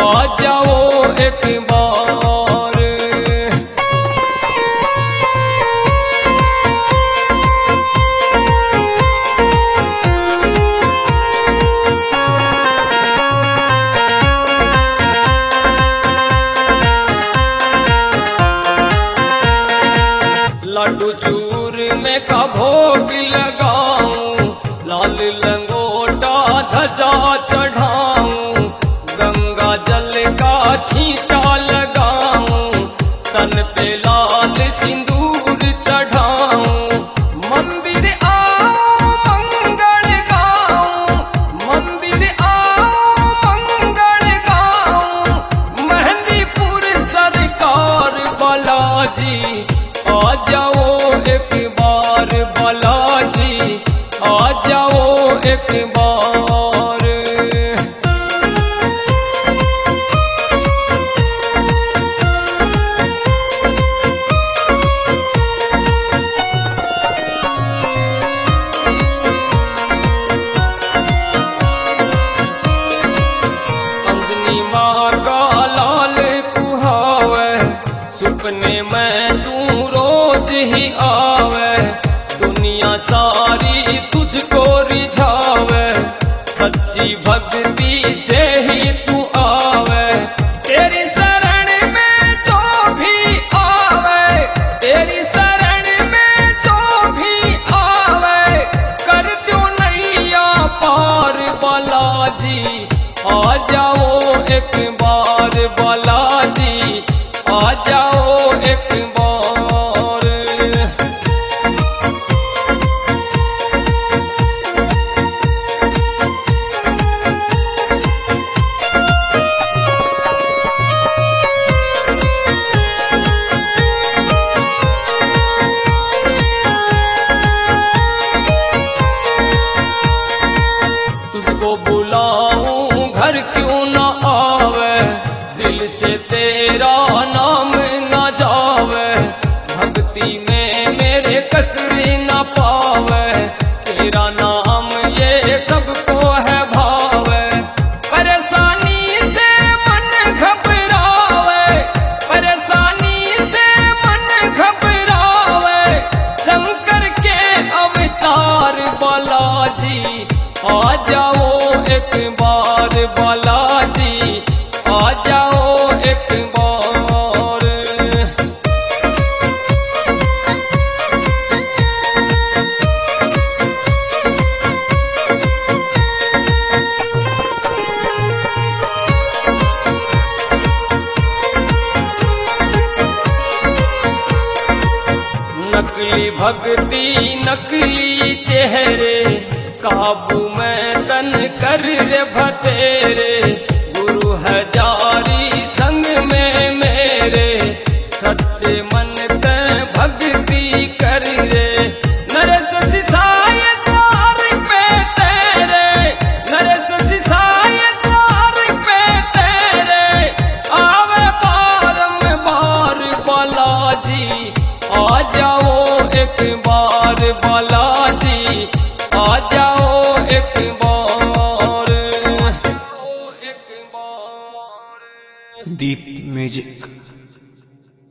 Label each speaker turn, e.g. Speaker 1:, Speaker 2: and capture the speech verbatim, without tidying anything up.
Speaker 1: आ जाओ एक बार। लड्डू चूर में का भोग लगाऊं, लाल लंगोटा ध्वजा चढ़ाऊं, गंगा जल का छींटा लगाऊं, तन पे लाल सिंदूर चढ़ाऊं, मंदिर आओ मंगल गाऊं, मंदिर आओ मंगल गाऊं, मेहंदीपुर सरकार बालाजी आ जाओ एक बार बालाजी, आ जाओ एक बार। अंजनी माँ का लाल कुहावे, सुपने में तू रोज ही आवे, दुनिया सारी तुझको रिझावे, सच्ची भक्ति से ही तू आवे, तेरी शरण में जो भी आवे, तेरी शरण में जो भी आवे, कर दो नैया पार बालाजी, आ जाओ एक बार बालाजी, आ जाओ एक बार। तुझको बुलाऊं घर क्यों न आवे, दिल से तेरा नाम न जावे, भक्ति में मेरे कसरी न पावे, तेरा नाम ये सबको है भावे, परेशानी से मन घबरावे, परेशानी से मन घबरावे, शंकर के अवतार बालाजी, आ जाओ एक बार बालाजी, आ जाओ एक बार। नकली भक्ति नकली चेहरे, काबू में तन कर रे भतेरे, गुरु हजारी संग में मेरे, सच्चे मन ते भक्ति कर रे, नरेश सिसाय द्वार पे तेरे, नरेश सिसाय द्वार पे तेरे, आवे बारंबार बालाजी, आ जाओ एक बार बालाजी, आ जाओ एक बार, एक बार।
Speaker 2: दीप म्यूजिक।